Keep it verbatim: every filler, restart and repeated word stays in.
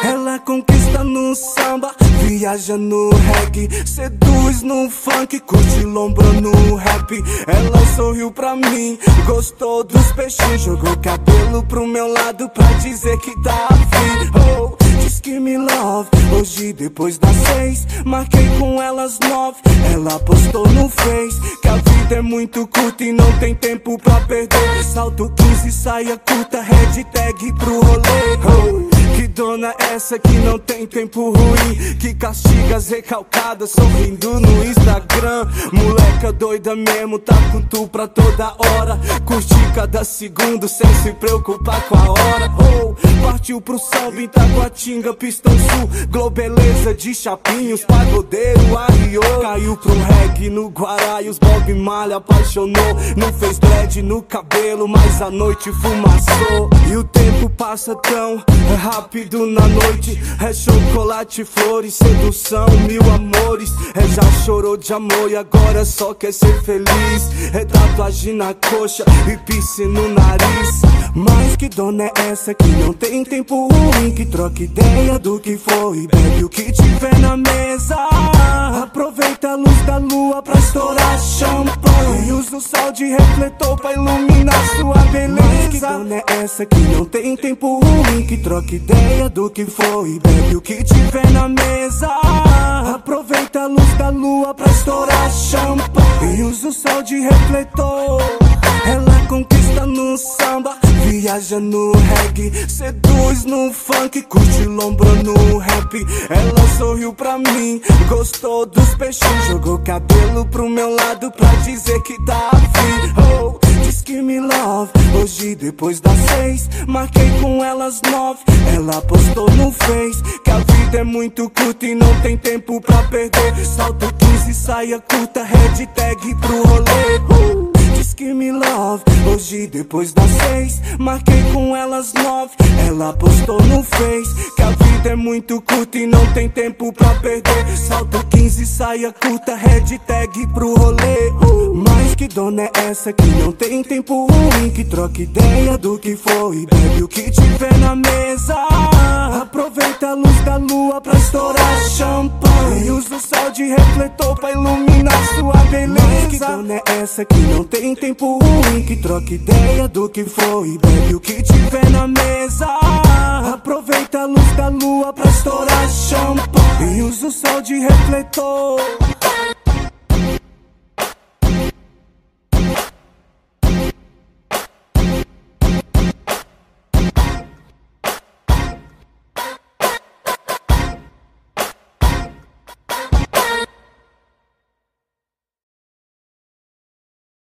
Ela conquista no samba, viaja no reggae, seduz no funk, curte lombra no rap. Ela sorriu pra mim, gostou dos peixinhos, jogou cabelo pro meu lado pra dizer que tá afim. Oh, diz que me love, hoje depois das seis, marquei com elas nove. Ela postou no Face que a vida é muito curta e não tem tempo pra perder. Salto quinze, saia curta, hashtag pro rolê. Oh, que dona essa que não tem tempo ruim, que castiga as recalcadas sorrindo no Instagram. Moleca doida mesmo, tá com tu pra toda hora, curtir cada segundo sem se preocupar com a hora. Oh, partiu pro salve em Taguatinga, Pistão Sul, Globeleza de Chapinhos, pagodeiro arriou. Caiu pro reggae no Guará e os Bob Marley apaixonou. Não fez dread no cabelo, mas a noite fumaçou. E o tempo passa tão rápido na noite, é chocolate, flores, sedução, mil amores. É, já chorou de amor e agora só quer ser feliz. É tatuagem na coxa e piercing no nariz. Mas que dona é essa que não tem tempo ruim, que troca ideia do que for e bebe o que tiver na mesa. Aproveita a luz da lua pra estourar champanhe e usa o sol de refletor pra iluminar sua beleza. Mas que dona é essa que não tem tempo ruim, que troca ideia do que for e bebe o que tiver na mesa. Aproveita a luz da lua pra estourar champanhe e usa o sol de refletor. Ela conquista no samba, viaja no reggae, seduz no funk, curte lombra no rap. Ela sorriu pra mim, gostou dos peixinhos, jogou cabelo pro meu lado pra dizer que tá afim. Oh, diz que me love, hoje depois das seis, marquei com elas nove. Ela postou no Face que a vida é muito curta e não tem tempo pra perder. Salto quinze, saia curta, hashtag pro rolê. Uh, diz que me love, hoje depois das seis, marquei com elas nove. Ela postou no Face que a vida é muito curta e não tem tempo pra perder. Salto quinze, saia curta, hashtag pro rolê. Uh, mas que dona é essa que não tem tempo ruim, que troca ideia do que for e bebe o que tiver na mesa. Aproveita a luz da lua pra estourar champanhe e usa o sol de refletor pra iluminar sua beleza. Mas que dona é essa que não tem tempo ruim, que troca ideia do que for e bebe o que tiver na mesa. Aproveita a luz da lua pra estourar champanhe e usa o sol de refletor.